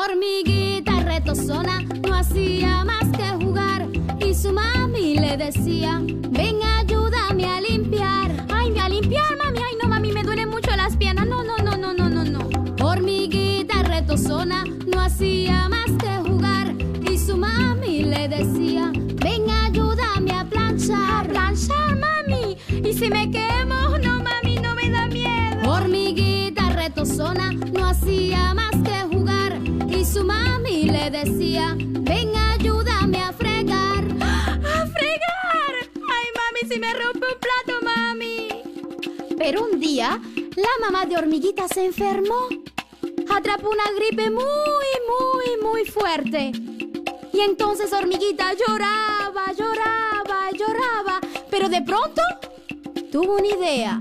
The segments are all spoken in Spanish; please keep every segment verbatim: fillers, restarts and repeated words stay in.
Hormiguita retozona no hacía más que jugar y su mami le decía, ven, ayúdame a limpiar. Ay, a limpiar, mami. Ay, no, mami, me duelen mucho las piernas. No, no, no, no, no, no, no. Hormiguita retozona no hacía más que jugar y su mami le decía, ven, ayúdame a planchar. ¿A planchar, mami? ¿Y si me quemo? No, mami, no me da miedo. Hormiguita retozona no hacía más que jugar y su mami le decía, ven, ayúdame a fregar. ¡A fregar! Ay, mami, si me rompe un plato, mami. Pero un día, la mamá de Hormiguita se enfermó. Atrapó una gripe muy, muy, muy fuerte. Y entonces Hormiguita lloraba, lloraba, lloraba. Pero de pronto, tuvo una idea.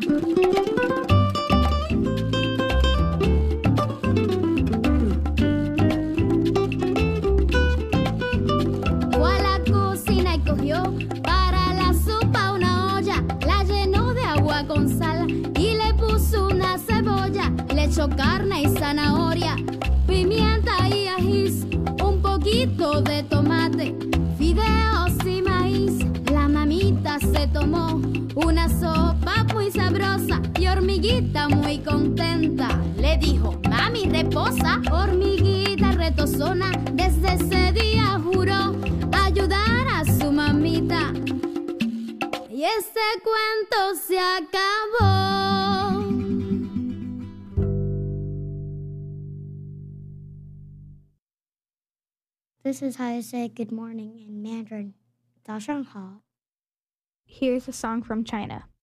Fue a la cocina y cogió para la sopa una olla. La llenó de agua con sal y le puso una cebolla. Le echó carne y zanahoria, pimienta y ajís, un poquito de tomate, fideos y maíz. La mamita se tomó una sopa muy sabrosa y Hormiguita muy contenta le dijo, mami, reposa. Hormiguita retozona desde ese día juró ayudar a su mamita. Y este cuento se acabó. This is how I say good morning in Mandarin. 早上好. Here's a song from China.